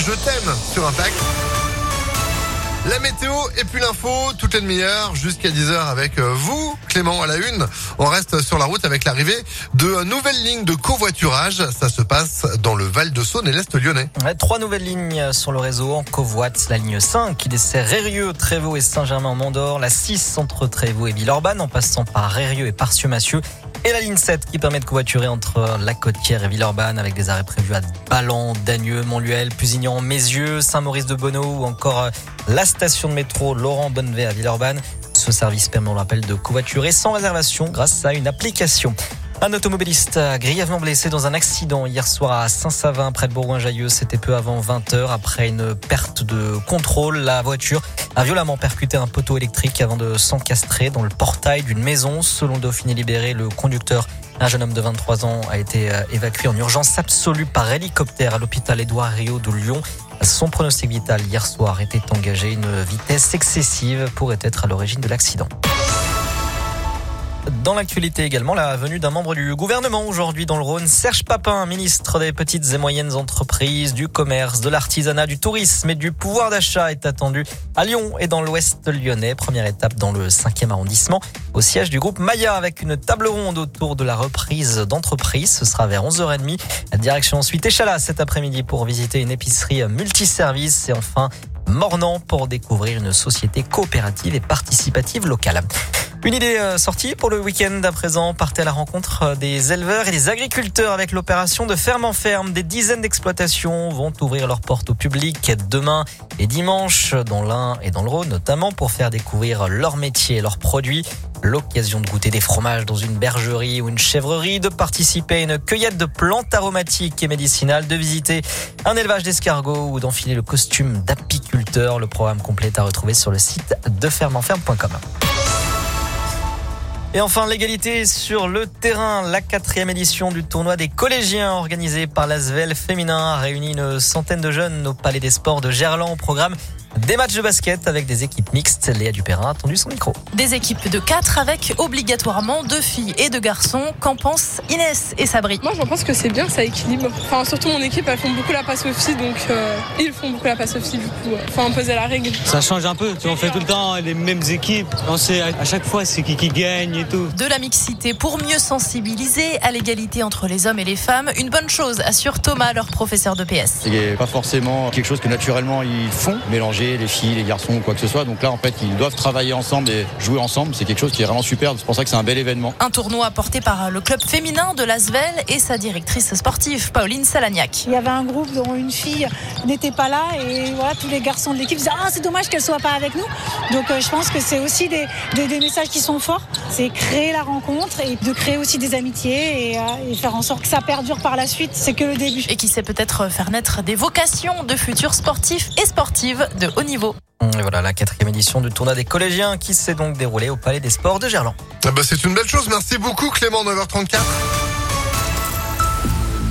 Je t'aime sur Impact. La météo et puis l'info, toutes les demi-heures jusqu'à 10h avec vous, Clément, à la une. On reste sur la route avec l'arrivée de nouvelles lignes de covoiturage. Ça se passe dans le Val-de-Saône et l'Est lyonnais. 3 nouvelles lignes sur le réseau en covoite. La ligne 5 qui dessert Rérieux, Trévaux et Saint-Germain-en-Mandor. La 6 entre Trévaux et Villeurbanne en passant par Rérieux et Parcieux-Massieu. Et la ligne 7 qui permet de covoiturer entre La Côtière et Villeurbanne avec des arrêts prévus à Ballan, Dagneux, Montluel, Pusignan, Mézieux, Saint-Maurice-de-Bonneau ou encore la station de métro Laurent-Bonnevet à Villeurbanne. Ce service permet, on le rappelle, de covoiturer sans réservation grâce à une application. Un automobiliste a grièvement blessé dans un accident hier soir à Saint-Savin, près de Bourgoin-Jallieu. C'était peu avant 20h. Après une perte de contrôle, la voiture a violemment percuté un poteau électrique avant de s'encastrer dans le portail d'une maison. Selon Dauphiné Libéré, le conducteur, un jeune homme de 23 ans, a été évacué en urgence absolue par hélicoptère à l'hôpital Édouard Herriot de Lyon. Son pronostic vital hier soir était engagé. Une vitesse excessive pourrait être à l'origine de l'accident. Dans l'actualité également, la venue d'un membre du gouvernement aujourd'hui dans le Rhône, Serge Papin, ministre des petites et moyennes entreprises, du commerce, de l'artisanat, du tourisme et du pouvoir d'achat est attendu à Lyon et dans l'ouest lyonnais. Première étape dans le 5e arrondissement, au siège du groupe Maya avec une table ronde autour de la reprise d'entreprise. Ce sera vers 11h30. Direction ensuite Échalas cet après-midi pour visiter une épicerie multiservice et enfin Mornan pour découvrir une société coopérative et participative locale. Une idée sortie pour le week-end à présent. Partez à la rencontre des éleveurs et des agriculteurs avec l'opération de ferme en ferme. Des dizaines d'exploitations vont ouvrir leurs portes au public demain et dimanche dans l'Ain et dans le Rhône notamment pour faire découvrir leur métier et leurs produits. L'occasion de goûter des fromages dans une bergerie ou une chèvrerie, de participer à une cueillette de plantes aromatiques et médicinales, de visiter un élevage d'escargots ou d'enfiler le costume d'apiculteur. Le programme complet est à retrouver sur le site de fermeenferme.com. Et enfin, l'égalité sur le terrain. La 4e édition du tournoi des collégiens organisé par l'Asvel féminin a réuni une centaine de jeunes au Palais des Sports de Gerland. Au programme des matchs de basket avec des équipes mixtes. Léa Dupérin a tendu son micro. Des équipes de 4 avec obligatoirement 2 filles et 2 garçons. Qu'en pensent Inès et Sabri? Moi, je pense que c'est bien, ça équilibre. Enfin, surtout mon équipe, elles font beaucoup la passe aux filles, donc ils font beaucoup la passe aux filles, du coup. Faut imposer la règle. Ça change un peu. On fait tout le temps les mêmes équipes. On sait à chaque fois c'est qui gagne et tout. De la mixité pour mieux sensibiliser à l'égalité entre les hommes et les femmes. Une bonne chose, assure Thomas, leur professeur de PS. C'est pas forcément quelque chose que naturellement ils font, mélanger les filles, les garçons ou quoi que ce soit. Donc là, en fait, ils doivent travailler ensemble et jouer ensemble. C'est quelque chose qui est vraiment super. C'est pour ça que c'est un bel événement. Un tournoi porté par le club féminin de l'Asvel et sa directrice sportive, Pauline Salagnac. Il y avait un groupe dont une fille n'était pas là et voilà, tous les garçons de l'équipe disaient « Ah, c'est dommage qu'elle soit pas avec nous ». Donc je pense que c'est aussi des messages qui sont forts. C'est créer la rencontre et de créer aussi des amitiés et faire en sorte que ça perdure par la suite. C'est que le début. Et qui sait peut-être faire naître des vocations de futurs sportifs et sportives de haut niveau. Et voilà la 4e édition du tournoi des collégiens qui s'est donc déroulée au Palais des Sports de Gerland. C'est une belle chose. Merci beaucoup Clément, 9h34.